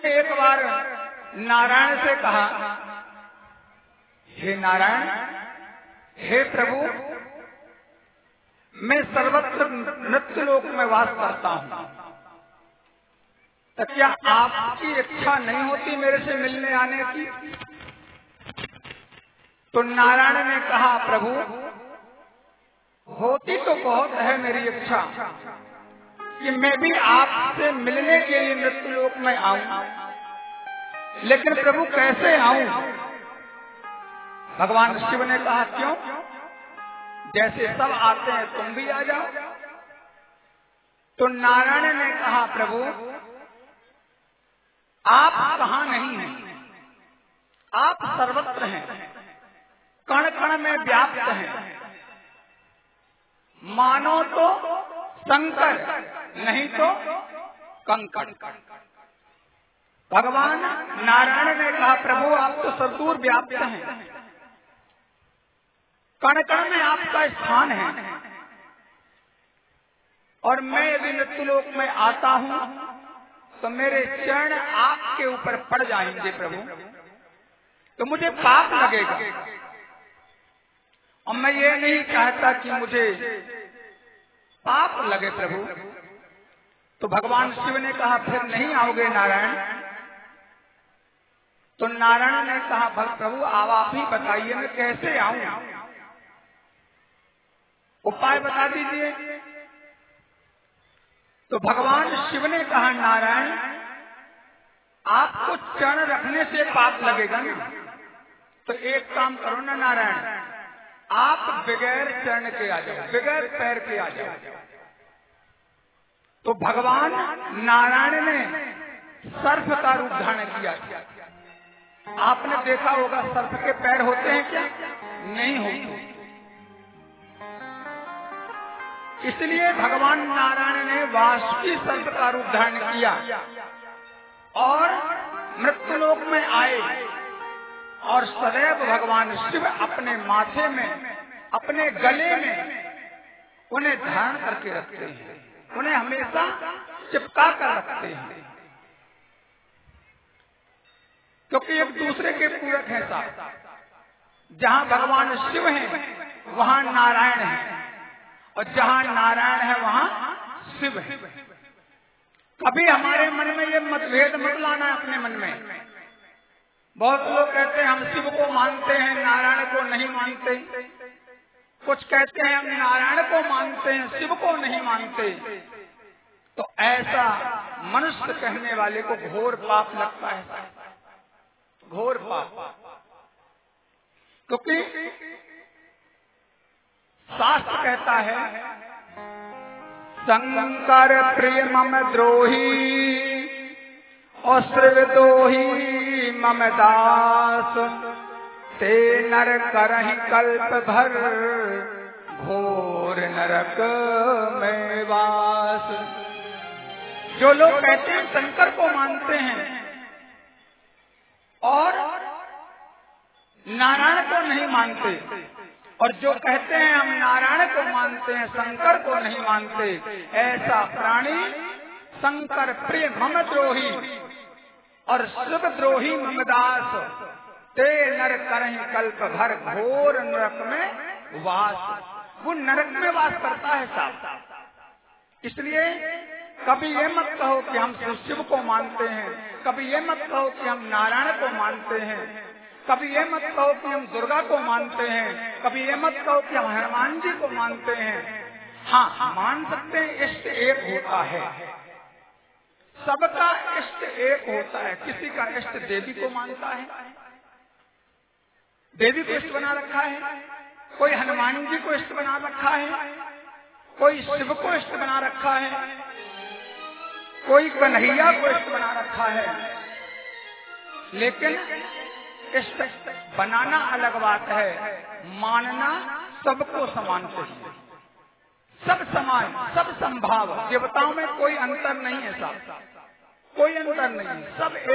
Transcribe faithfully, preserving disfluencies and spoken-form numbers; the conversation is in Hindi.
एक बार नारायण से कहा, हे नारायण, हे प्रभु, मैं सर्वत्र नृत्य लोक में वास करता हूँ, तो क्या आपकी इच्छा नहीं होती मेरे से मिलने आने की? तो नारायण ने कहा, प्रभु होती तो बहुत है मेरी इच्छा कि मैं भी आपसे मिलने के लिए नृत्य लोक में आऊं, लेकिन प्रभु कैसे आऊं? भगवान शिव ने कहा, क्यों? जैसे सब आते हैं तुम भी आ जाओ। तो नारायण ने कहा, प्रभु आप कहाँ नहीं हैं, आप सर्वत्र हैं, कण कण में व्याप्त हैं, मानो तो शंकर नहीं तो कंकड़। भगवान नारायण ने कहा, प्रभु आप तो सर्वदूर व्याप्त हैं, कण कण में आपका स्थान है, और मैं यदि नृत्यलोक में आता हूँ तो मेरे चरण आपके ऊपर पड़ जाएंगे प्रभु, तो मुझे पाप लगेगा। और मैं ये नहीं चाहता कि मुझे पाप लगे प्रभु। तो भगवान शिव ने कहा, फिर नहीं आओगे नारायण? तो नारायण ने कहा, प्रभु आप आप ही बताइए मैं कैसे आऊं, उपाय बता दीजिए। तो भगवान शिव ने कहा, नारायण आपको चरण रखने से पाप लगेगा ना, तो एक काम करो ना नारायण, आप बगैर चरण के आ जाओ, बगैर पैर के आ जाओ। तो भगवान नारायण ने सर्प का रूप धारण किया। आपने देखा होगा सर्प के पैर होते हैं क्या? नहीं होते। इसलिए भगवान नारायण ने वासुकी सर्प का रूप धारण किया और मृत्युलोक में आए, और सदैव भगवान शिव अपने माथे में, अपने गले में उन्हें धारण करके रखते हैं, उन्हें हमेशा चिपका कर रखते हैं, क्योंकि एक दूसरे के पूरक हैं साहब। जहाँ भगवान शिव हैं वहाँ नारायण है, और जहाँ नारायण है वहाँ शिव है। कभी हमारे मन में ये मतभेद मत लाना है अपने मन में। बहुत लोग कहते हैं हम शिव को मानते हैं, नारायण को नहीं मानते। कुछ कहते हैं हम नारायण को मानते हैं, शिव को नहीं मानते। तो ऐसा मनुष्य कहने वाले को घोर पाप लगता है, घोर पाप। क्योंकि शास्त्र कहता है, शंकर प्रिय मम द्रोही और श्रीविदोही मम दास, ते नर करहि कल्प भर घोर नरक में वास। जो लोग कहते हैं शंकर को मानते हैं और नारायण को नहीं मानते, और जो कहते हैं हम नारायण को मानते हैं शंकर को नहीं मानते, ऐसा प्राणी शंकर प्रिय मम द्रोही और शिव द्रोही मम दास, ते नर करहि कल्प भर घोर नरक में वास। वो नरक में वास करता है साहब। इसलिए कभी ये मत कहो कि हम शिव को मानते हैं, कभी ये मत कहो कि हम नारायण को मानते हैं, कभी ये मत कहो कि हम दुर्गा को मानते हैं, कभी ये मत कहो कि हम हनुमान जी को मानते हैं। हाँ, मान सकते हैं, इष्ट एक होता है, सबका इष्ट एक होता है। किसी का इष्ट देवी को मानता है, देवी को इष्ट बना रखा है, कोई हनुमान जी को इष्ट बना रखा है, कोई शिव को इष्ट बना रखा है, कोई कन्हैया को इष्ट बना रखा है। लेकिन इष्ट बनाना अलग बात है, मानना सबको समान चाहिए, सब समान, सब संभाव। देवताओं में कोई अंतर नहीं है साहब, कोई अंतर नहीं, सब